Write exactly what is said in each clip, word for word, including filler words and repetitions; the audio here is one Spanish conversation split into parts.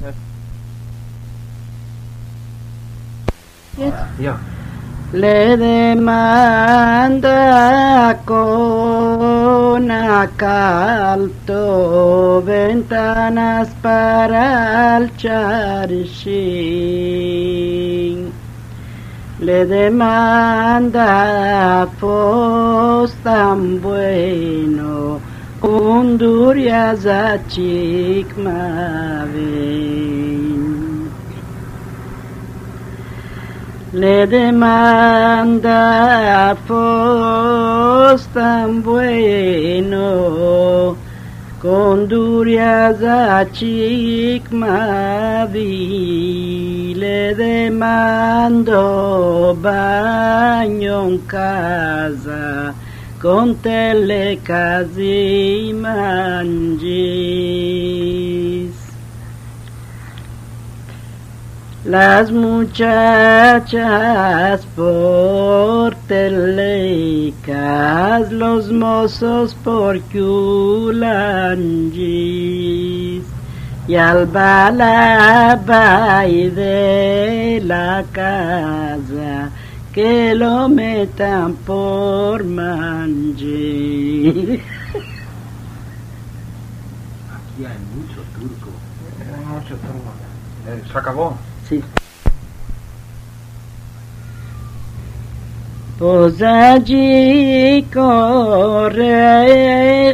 Ja. Le demanda con acalto ventanas para el charchín. Le demanda pues tan bueno Hondurias a Chicmavin. Le demanda pues tan bueno Hondurias a Chicmavin. Le demando baño en casa con telecas y manjis. Las muchachas por telecas, los mozos por culanjis, y al balabay de la casa que lo metan por manji. Aquí hay mucho turco. Hay mucho turco. Eh, ¿Se acabó? Sí. Pues allí corre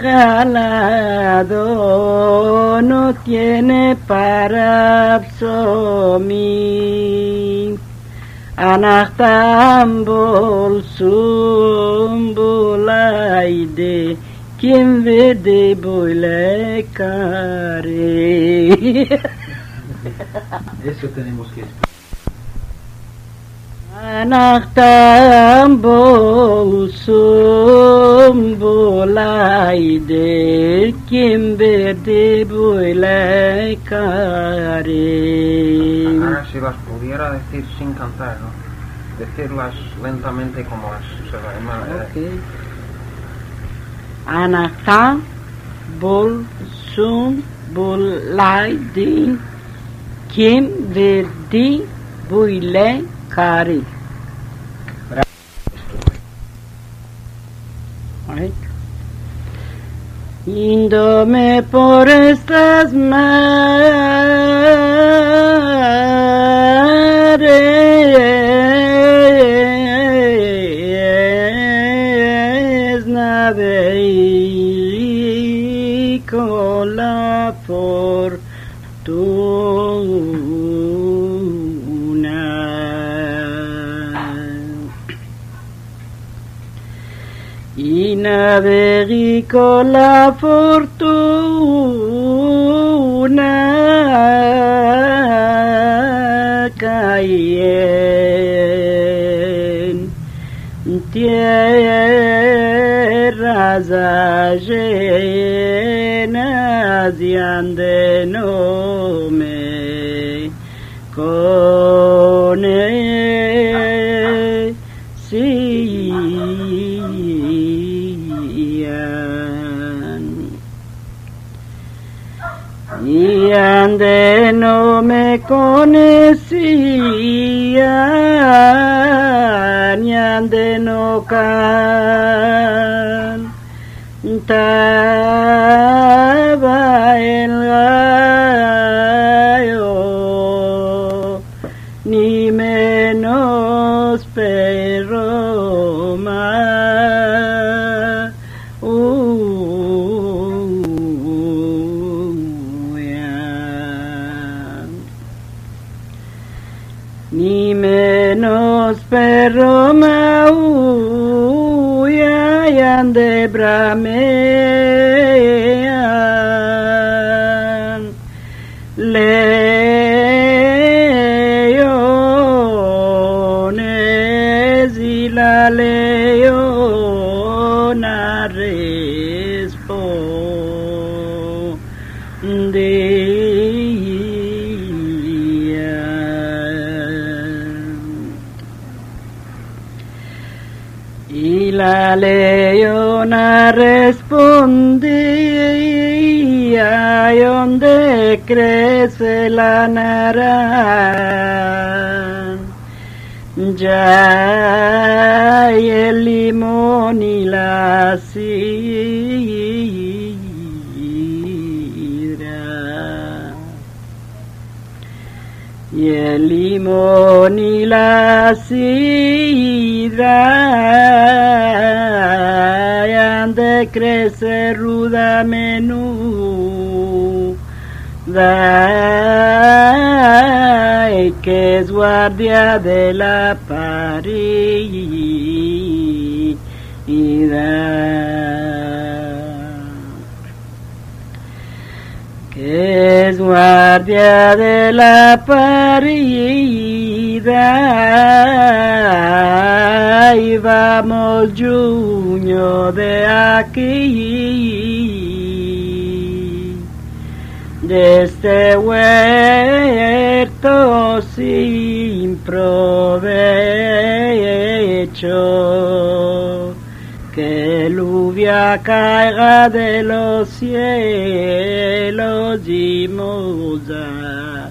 regalado, no tiene para absorber. Anahtam bolsum bulaide, kim vede boile care. Eso tenemos que explicar. Anahtam bolsum bulaide, kim vede boile care. Ahora si las pudiera decir sin cantar, ¿no? Decirlas lentamente como las se la llama. Okay. Anahtam bolsum bulaide, kim vede boile care. Right. Índome por estas mares, navegué con la fortuna. Y navegué con la fortuna, caí en tierras ajenas y ande no me conocían. Y ande no me conocían, y ande no cantaba el gallo, ni menos perro más. Ni menos perro maulla y ande bramean leones y la leona responde. Y la leona respondía, ¿y dónde crece la naranja? Ya hay el limón y la sidra, y el limón y la sidra, y ande crece ruda menuda, y que es guardia de la paridad, que es guardia de la paridad, y vamos junio de aquí, de este huerto sin provecho, que lluvia caiga de los cielos y moza,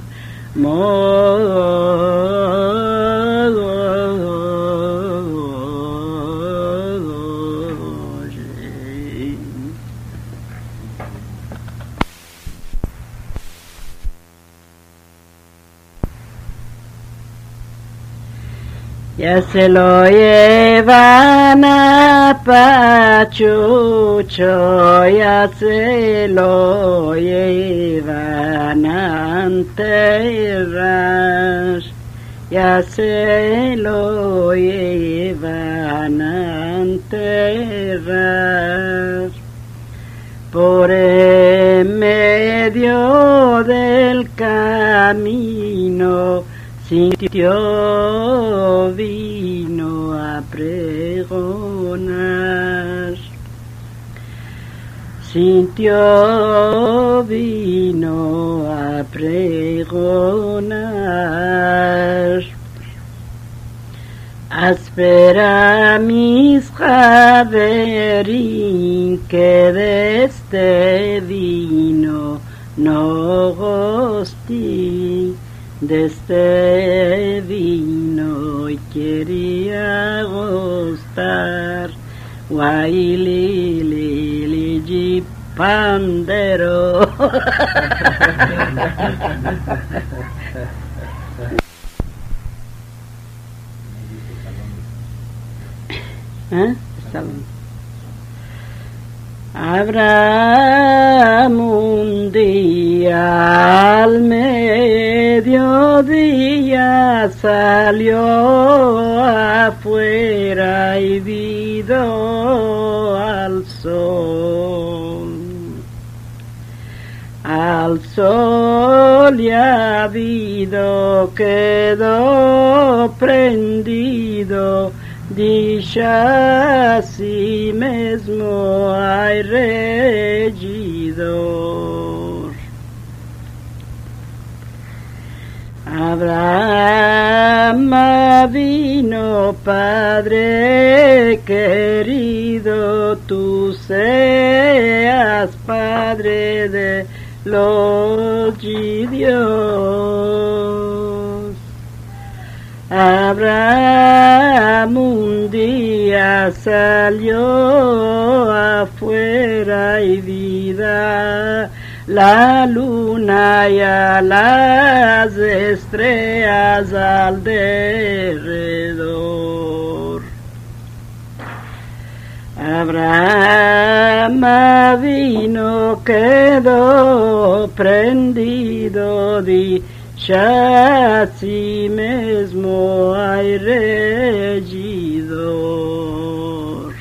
ya se lo llevan a Pachucho, ya se lo llevan a enterrar, ya se lo llevan a enterrar, por en medio del camino sintió vino a pregonar, sintió vino a pregonar. Espera mis javerín, que de este vino no gostí, de este vino quería gustar, guayli li li ji pandero. ¿Eh? Salón. Abraham un día al mediodía salió afuera y vido al sol, al sol y habido quedó prendido. Dicha así mesmo hay regidor. Abraham vino, Padre querido, tú seas Padre de los Dios. Abraham un día salió afuera y vida la luna y a las estrellas al derredor. Abraham vino, quedó prendido, di ya así mesmo hay regidor.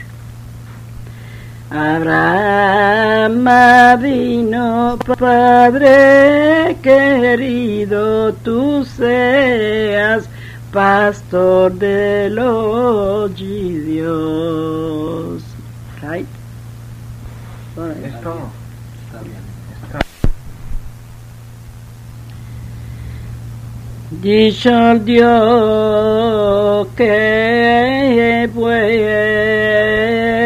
Abraham vino, Padre querido, tú seas pastor de los Dios. Right? Es todo. Está bien. Dicho el Dios que puede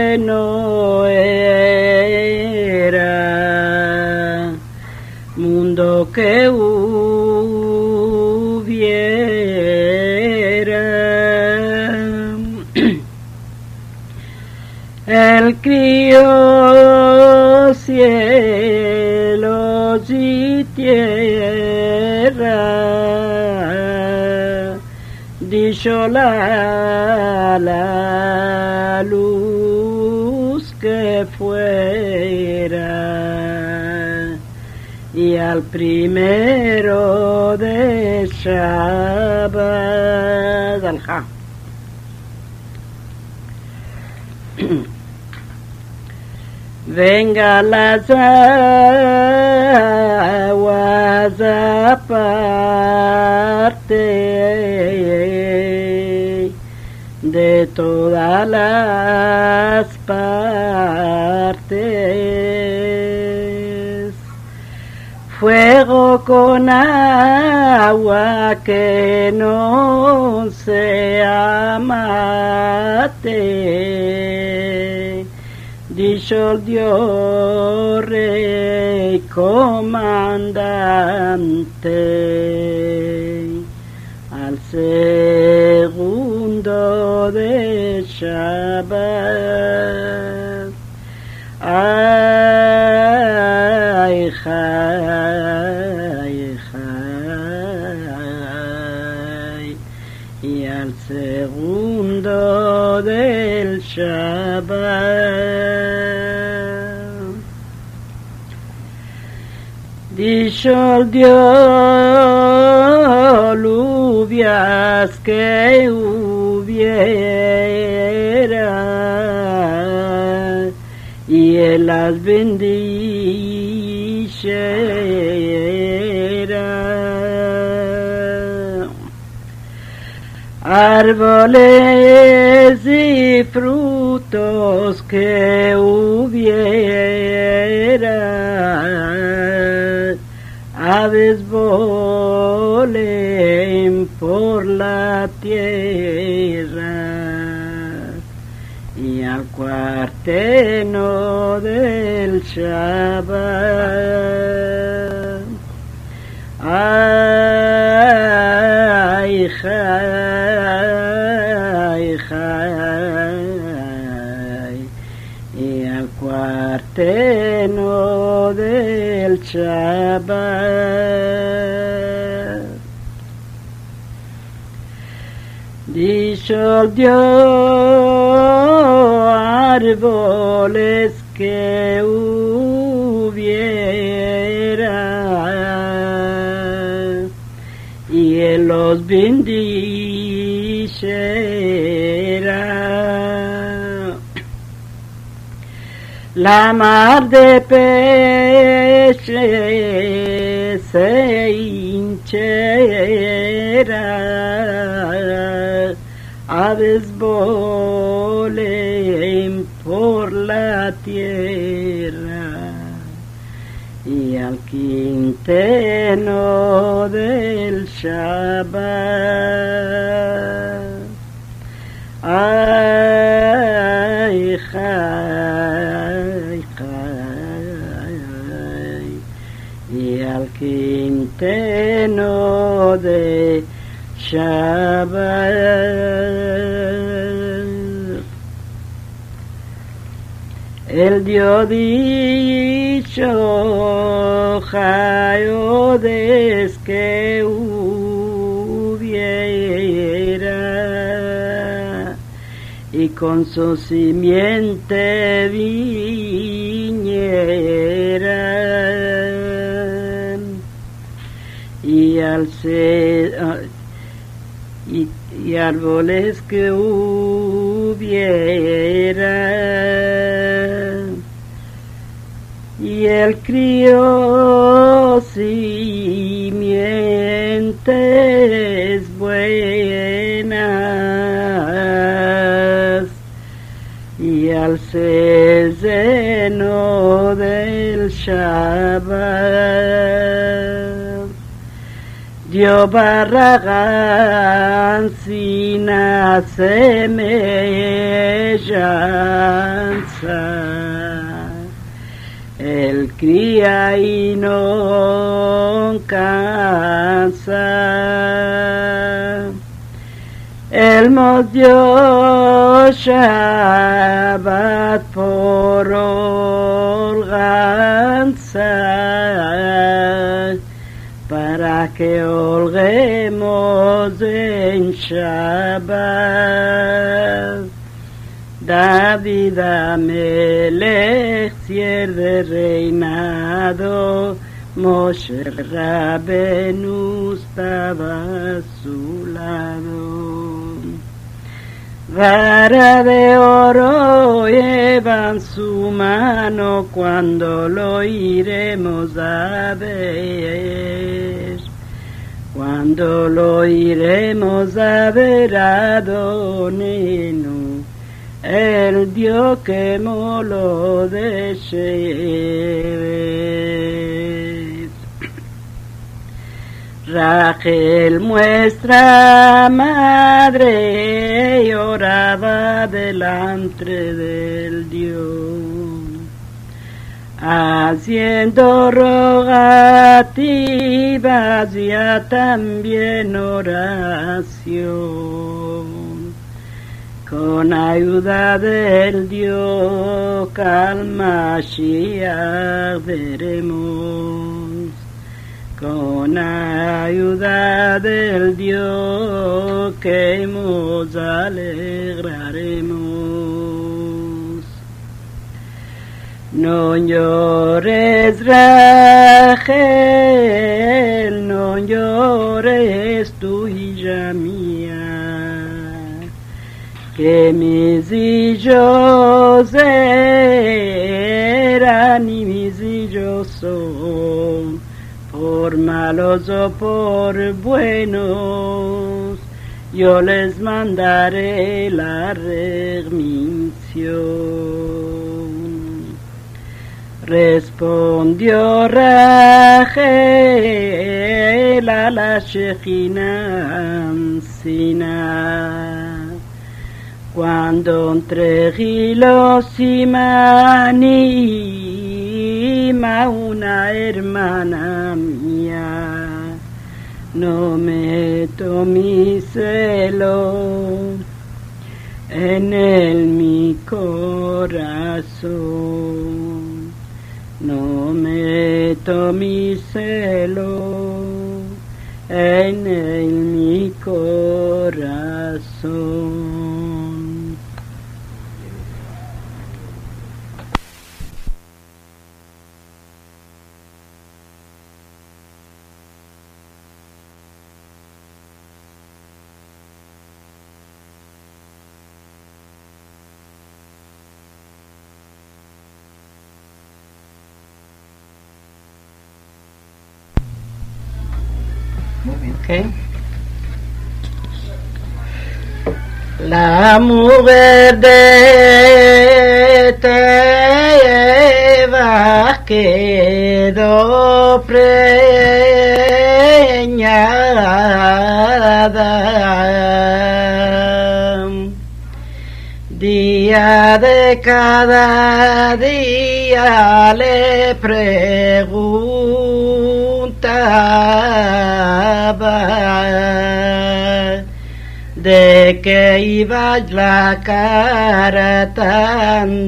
crió cielos y tierra, dijo la, la luz que fuera, y al primero de Shabbat, al-Ja. Venga las aguas aparte de todas las partes, fuego con agua que no se mate, dicho el Dios Rey comandante, al segundo de Shabbat. Ay, jai, jai, y al segundo del Shabbat, dicho el Dios, lluvias que hubiera, y él las bendijera, árboles y frutos que hubiera, aves volen por la tierra, y al cuarteno del Shabbat. Ay, jai, jai, y al cuarteno del Shabbat, dicho el Dios, árboles que hubiera, y él los bendijera, la mar de peces se hinchera, aves volen por la tierra, y al quinteno del Shabbat. Ay, jai, jai, y al quinteno de Shabbat, el Dios dicho, jaiodes que hubiera, y con su simiente viñera, y al ser, y, y árboles que hubiera, y él crió simientes buenas, y al seno del Shabbat dio barragán sin semejanza, él cría y no cansa, el nos dio Shabbat por holganza, para que holguemos en Shabbat. David Amelech, de reinado, Moshe Rabenu estaba a su lado. Vara de oro lleva en su mano, cuando lo iremos a ver. Cuando lo iremos a ver a Adonenu, el Dios que moló de Shevet. Rachel, nuestra madre, lloraba delante del Dios, haciendo rogativas ya también oración. Con ayuda del Dios al Mashiach veremos. Con ayuda del Dios que nos alegraremos. No llores, Rachel, no llores, tu hija mía, que mis hijos eran y mis hijos son, por malos o por buenos, yo les mandaré la remisión. Respondió Rachel a la Shejina ancina, cuando entre hilos y manim a una hermana mía, no meto mi celo en el mi corazón, no meto mi celo en el mi corazón. Muy bien. Okay. La mujer de Teba quedó preñada. Día de cada día le preguntaba de que iba la cara tan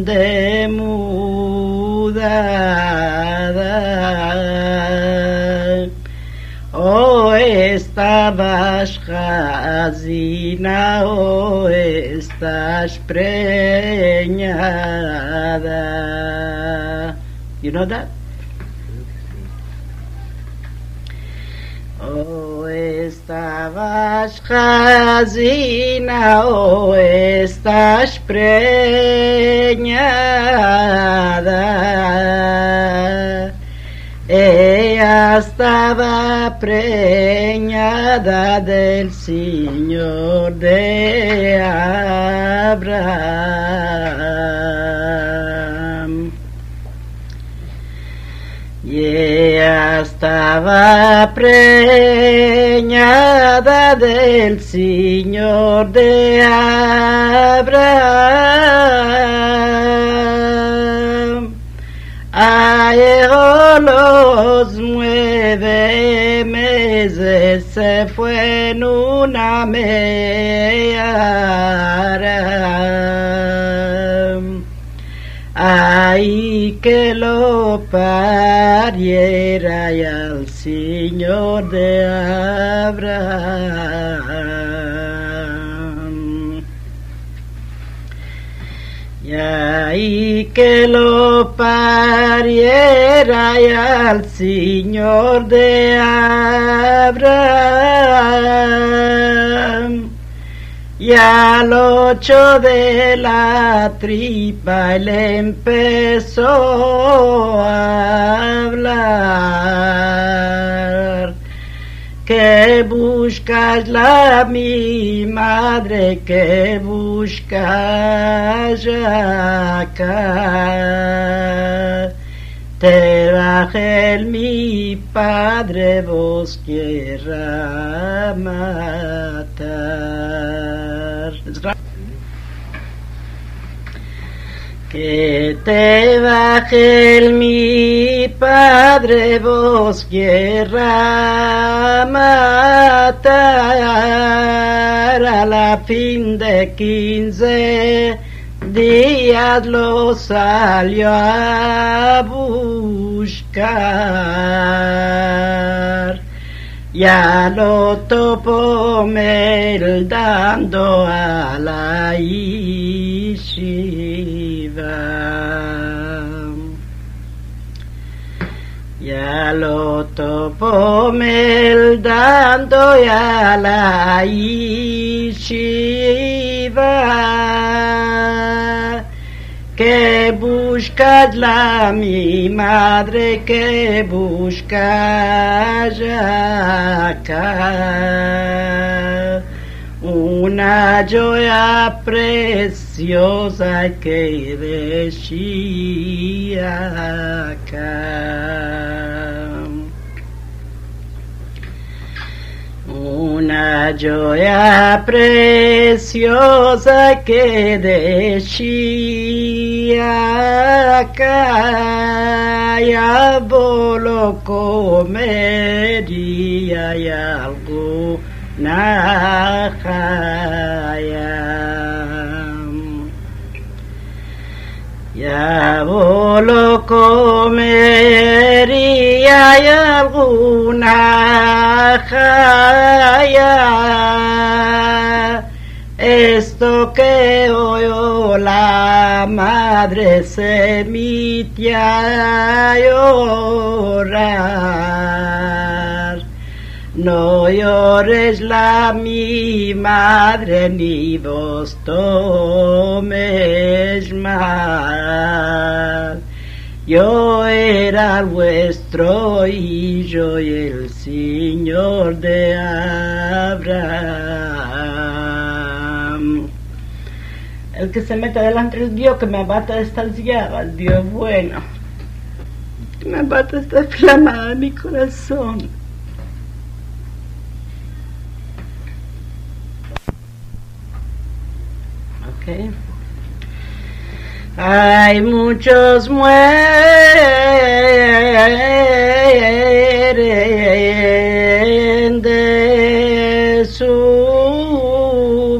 demudada. O estabas jasina o estás preñada. You know that? O estabas jasina o estás preñada. Ella estaba preñada del Señor de Abraham. Y ella estaba preñada del Señor de Abraham. A los nueve meses veces se fue en una meara, ay que lo pariera y al Señor de Abraham, y ahí que lo pariera y al Señor de Abraham, y al ocho de la tripa le empezó a hablar, que buscas la mi madre, que buscas acá, te Rachel mi padre vos quiera matar, que te Rachel mi padre vos quiera matar, a la fin de quince días lo salió a buscar, ya lo topó meldando a la yeshiva, ya lo topó meldando a la yeshiva, que buscas la mi madre, que buscas acá, una joya preciosa que decía acá, una joya preciosa que decía acá, ya lo comería y algo najaya, ya lo comería y alguna jaya, esto que oyó la madre Semitia llorar, no llores la mi madre ni vos tomes mal, yo era vuestro hijo y el Señor de Abraham. El que se meta delante del Dios que me abata de estas llagas, Dios bueno, que me abata esta flama de mi corazón. Okay. Hay muchos mueren de su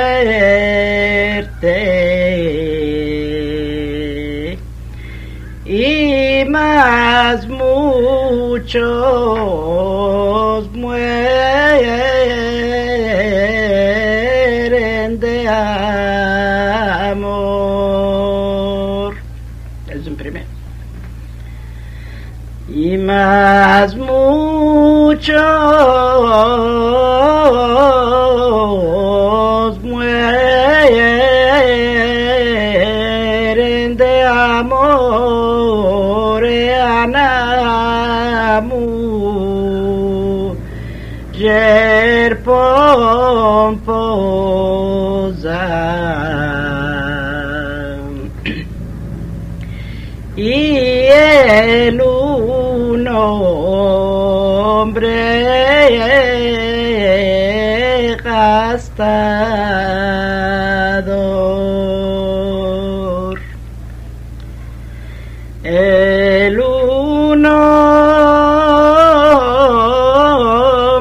muerte y más muchos mueren de amor. Es un primer. Y más muchos mueren de amor, anamu yer pomposa, y el un hombre gastador, el un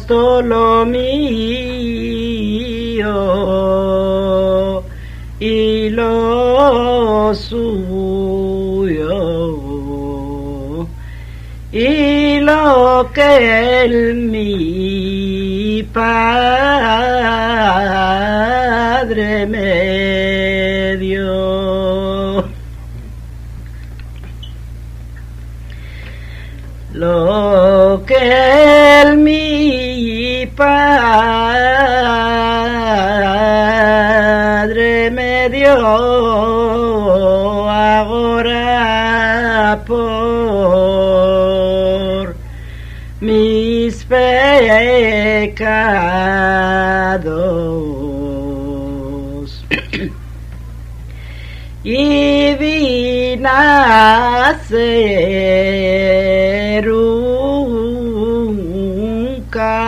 todo lo mío y lo suyo, y lo que él mi Padre me dio. Lo que él mi Padre me dio, ahora por mis pecados y vine a ser un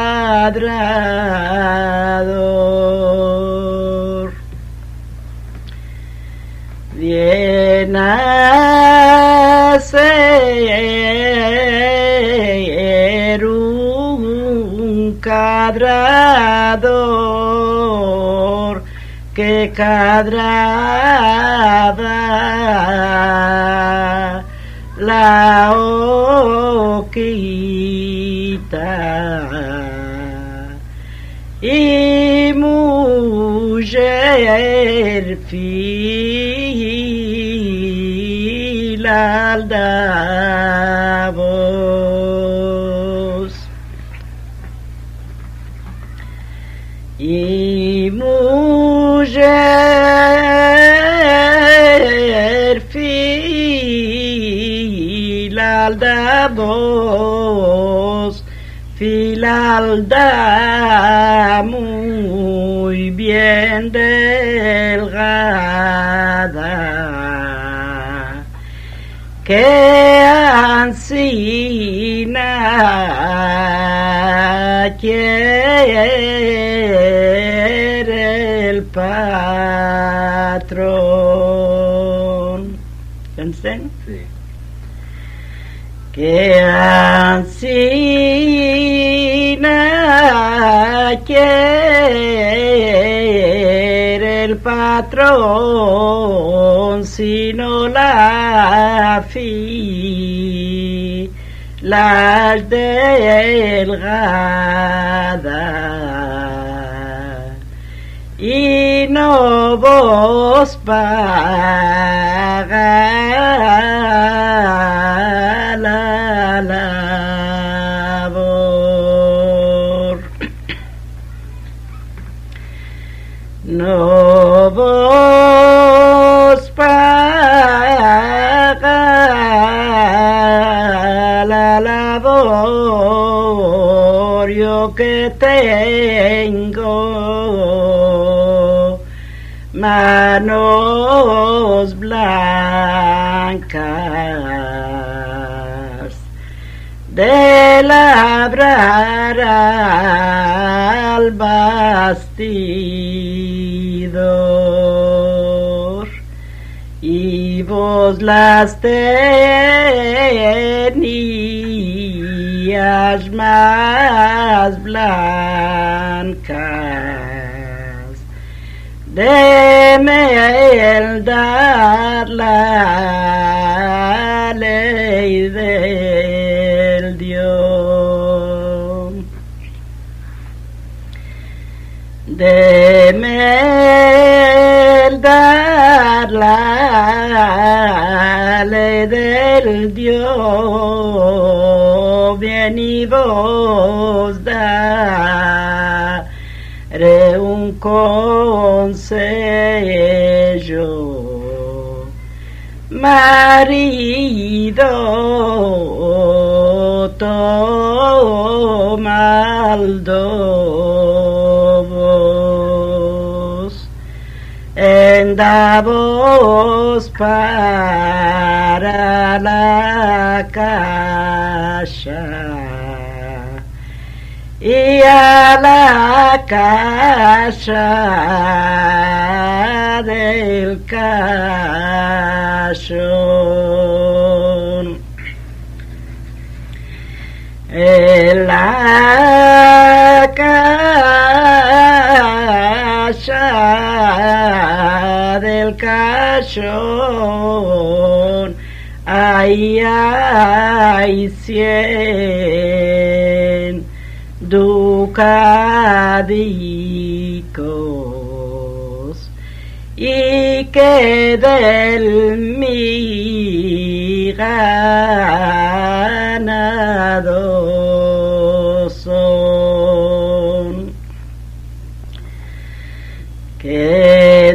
cadrador. Viene a ser un cadrador que cadraba la oquita y mujer fiel al Davos y mujer fiel al Davos, fiel al da muy bien delgada, que ansina quiere el patrón. ¿Entienden? Sí. Que ansina quiere el patrón, sino la fi la delgada y no vos paga la labor, no vos paga la labor, yo que tengo manos blancas de labrar al bastidor, y vos las tenías más blancas de meldar la ley del Dios, de meldar la ley del Dios, bien y vos daré un consejo, marido, toma el Davos, en Davos para la casa y a la casa del cachón. El del cachón, ay, ay, cien ducadicos, y que del mi ganado son, que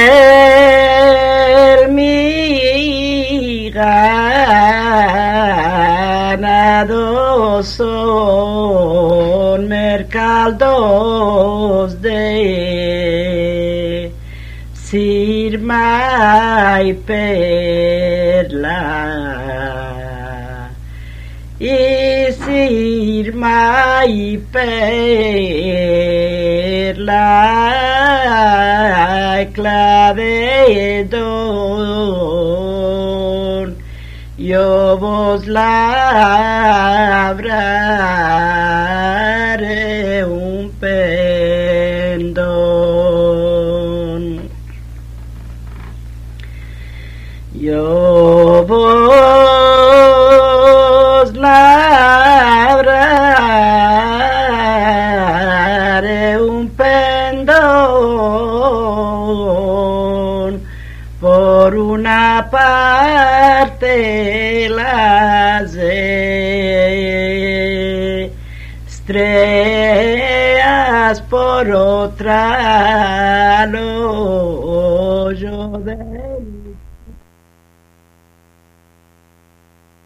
del mi ganado son mercados de sirma y perla, y sirma y perla, clavedón, yo vos labraré un pendón. Yo vos labraré un pendón, por una parte las estrellas, por otra el hoyo del